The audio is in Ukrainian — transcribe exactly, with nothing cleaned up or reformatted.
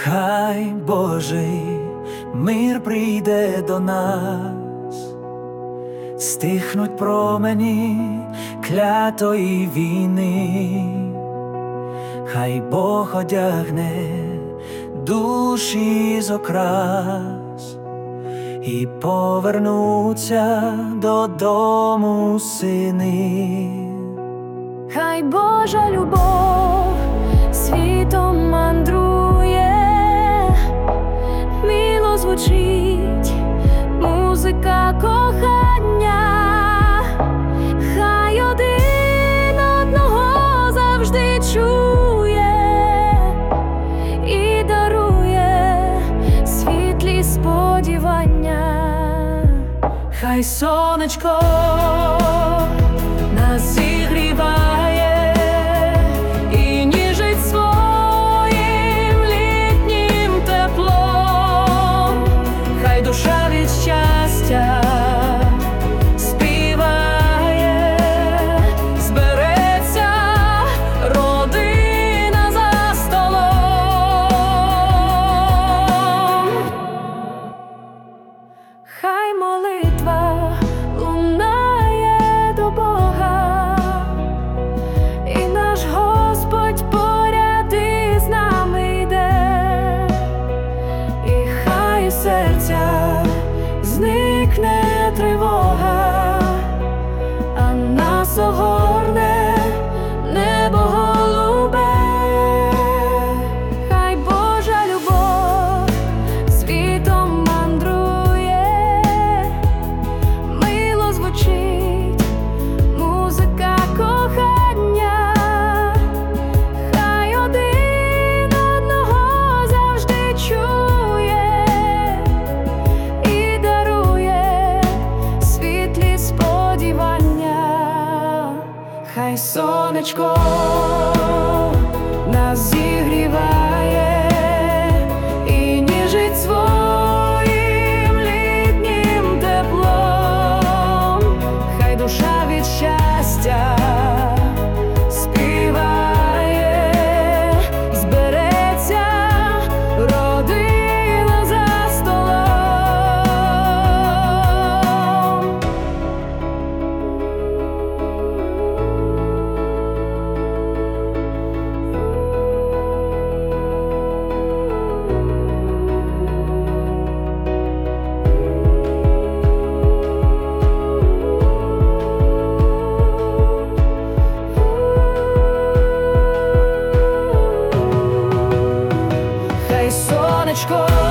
Хай Божий мир прийде до нас, стихнуть промені клятої війни, хай Бог одягне душі з окрас і повернуться додому сини. Хай Божа любов світом мандрує, мило звучить музика кохання, хай один одного завжди чує і дарує світлі сподівання. Хай сонечко нас зігріває і ніжить своїм літнім теплом, хай душа від щастя співає, збереться родина за столом. Хай молитва лунає до Бога, і наш Господь поряд із нами йде, і хай із серця зникне тривога, а нас огорне небо голубе. Хай Божа любов світом мандрує, мило звучить музика кохання, хай один одного завжди чує і дарує світлі сподівання. Хай сонечко нас зігріває і ніжить своїм літнім теплом, хай душа від щастя співає, збереться родина за столом. Хай сонечко